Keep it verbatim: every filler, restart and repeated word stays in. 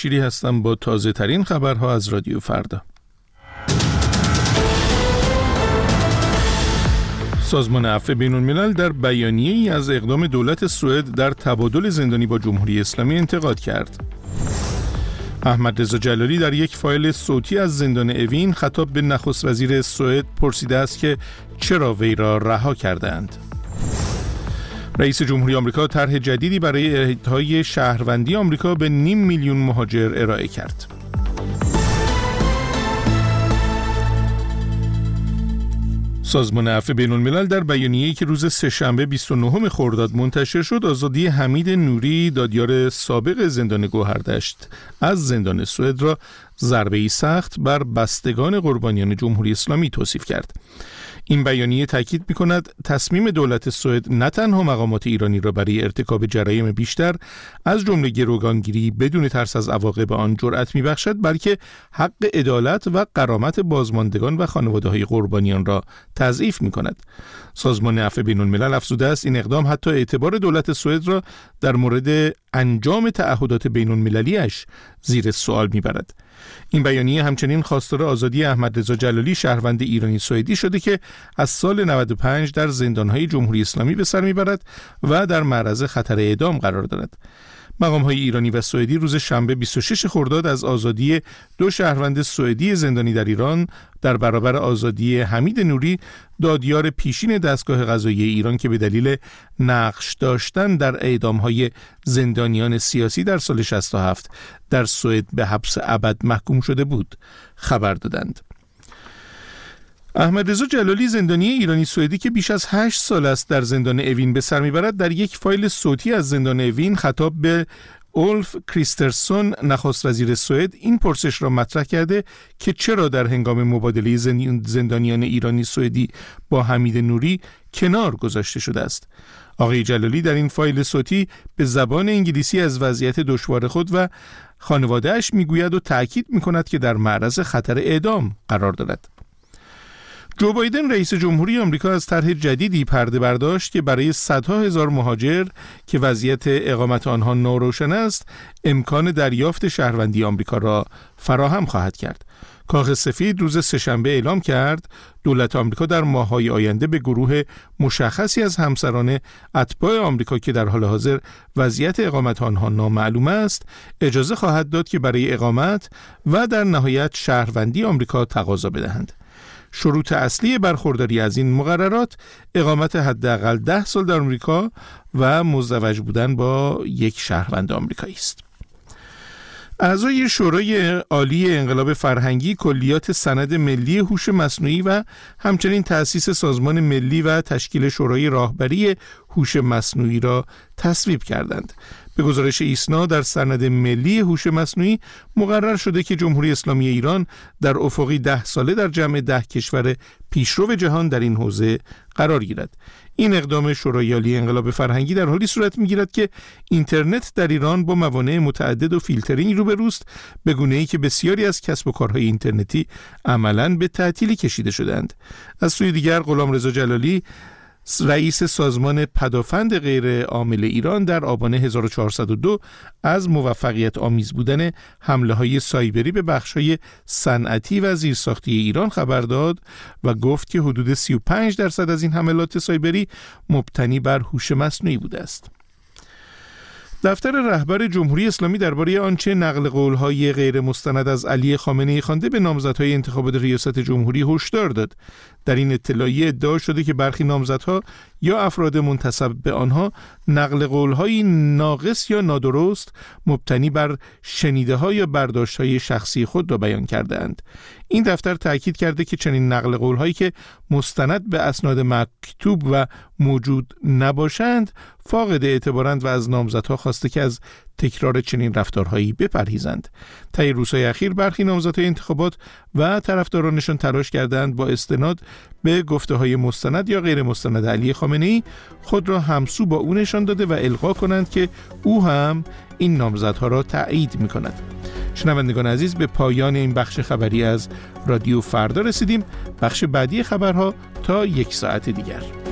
بشیری هستم با تازه ترین خبرها از رادیو فردا. سازمان عفو بین‌الملل در بیانیه‌ای از اقدام دولت سوئد در تبادل زندانی با جمهوری اسلامی انتقاد کرد. احمد رضا جلالی در یک فایل صوتی از زندان اوین خطاب به نخست وزیر سوئد پرسیده است که چرا وی را رها کردند. رئیس جمهوری آمریکا طرح جدیدی برای اعطای شهروندی آمریکا به نیم میلیون مهاجر ارائه کرد. سازمان عفو بین‌الملل در بیانیه‌ای که روز سه‌شنبه بیست و نهم خرداد منتشر شد، آزادی حمید نوری، دادیار سابق زندان گوهردشت از زندان سوئد را ضربه‌ای سخت بر بستگان قربانیان جمهوری اسلامی توصیف کرد. این بیانیه تاکید می‌کند تصمیم دولت سوئد نه تنها مقامات ایرانی را برای ارتکاب جرایم بیشتر از جمله گروگانگیری بدون ترس از عواقب آن جرأت می‌بخشد، بلکه حق عدالت و غرامت بازماندگان و خانواده‌های قربانیان را تضعیف می‌کند. سازمان عفو بین‌الملل افزوده است این اقدام حتی اعتبار دولت سوئد را در مورد انجام تعهدات بین‌المللی‌اش زیر سوال می‌برد. این بیانیه همچنین خواستار آزادی احمد رضا جلالی شهروند ایرانی سوئدی شده که از سال نود و پنج در زندان‌های جمهوری اسلامی به سر می‌برد و در معرض خطر اعدام قرار دارد. مقام‌های ایرانی و سوئدی روز شنبه بیست و شش خرداد از آزادی دو شهروند سوئدی زندانی در ایران در برابر آزادی حمید نوری، دادیار پیشین دستگاه قضایی ایران که به دلیل نقش داشتن در اعدام‌های زندانیان سیاسی در سال شصت و هفت در سوئد به حبس ابد محکوم شده بود، خبر دادند. احمد رضا جلالی، زندانی ایرانی سوئدی که بیش از هشت سال است در زندان اوین به سر میبرد، در یک فایل صوتی از زندان اوین خطاب به اولف کریسترسون، نخست وزیر سوئد، این پرسش را مطرح کرده که چرا در هنگام مبادله زندانیان ایرانی سوئدی با حمید نوری کنار گذاشته شده است. آقای جلالی در این فایل صوتی به زبان انگلیسی از وضعیت دشوار خود و خانواده‌اش میگوید و تأکید میکند که در معرض خطر اعدام قرار دارد. جو بایدن رئیس جمهوری آمریکا از طرح جدیدی پرده برداشت که برای صدها هزار مهاجر که وضعیت اقامت آنها ناروشن است، امکان دریافت شهروندی آمریکا را فراهم خواهد کرد. کاخ سفید روز سه‌شنبه اعلام کرد دولت آمریکا در ماه‌های آینده به گروه مشخصی از همسران اتباع آمریکا که در حال حاضر وضعیت اقامت آنها نامعلوم است، اجازه خواهد داد که برای اقامت و در نهایت شهروندی آمریکا تقاضا بدهند. شروط اصلی برخورداری از این مقررات اقامت حداقل ده سال در آمریکا و مزدوج بودن با یک شهروند آمریکایی است. اعضای شورای عالی انقلاب فرهنگی کلیات سند ملی هوش مصنوعی و همچنین تأسیس سازمان ملی و تشکیل شورای راهبری هوش مصنوعی را تصویب کردند. به گزارش ایسنا در سند ملی هوش مصنوعی مقرر شده که جمهوری اسلامی ایران در افقی ده ساله در جمع ده کشور پیشرو جهان در این حوزه قرار گیرد. این اقدام شورای عالی انقلاب فرهنگی در حالی صورت می‌گیرد که اینترنت در ایران با موانع متعدد و فیلترینگ روبروست، به گونه‌ای که بسیاری از کسب و کارهای اینترنتی عملاً به تعطیلی کشیده شدند. از سوی دیگر غلامرضا جلالی، رئیس سازمان پدافند غیر عامل ایران، در آبان هزار و چهارصد و دو از موفقیت آمیز بودن حمله‌های سایبری به بخش‌های صنعتی و زیرساختی ایران خبر داد و گفت که حدود سی و پنج درصد از این حملات سایبری مبتنی بر هوش مصنوعی بوده است. دفتر رهبر جمهوری اسلامی درباره آنچه نقل قول‌های غیر مستند از علی خامنه‌ای خوانده به نامزدهای انتخابات ریاست جمهوری هشدار داد. در این اطلاعیه ادعا شده که برخی نامزدها یا افراد منتسب به آنها نقل قول‌های ناقص یا نادرست مبتنی بر شنیده‌ها یا برداشت‌های شخصی خود را بیان کرده‌اند. این دفتر تأکید کرده که چنین نقل قول‌هایی که مستند به اسناد مکتوب و موجود نباشند فاقد اعتبارند و از نامزدها خواسته که از تکرار چنین رفتارهایی بپرهیزند. طی روزهای اخیر برخی نامزدهای انتخابات و طرفدارانشان تلاش کردند با استناد به گفته‌های مستند یا غیر مستند علی خامنه‌ای خود را همسو با او نشان داده و القا کنند که او هم این نامزدها را تایید می‌کند. شنوندگان عزیز، به پایان این بخش خبری از رادیو فردا رسیدیم. بخش بعدی خبرها تا یک ساعت دیگر.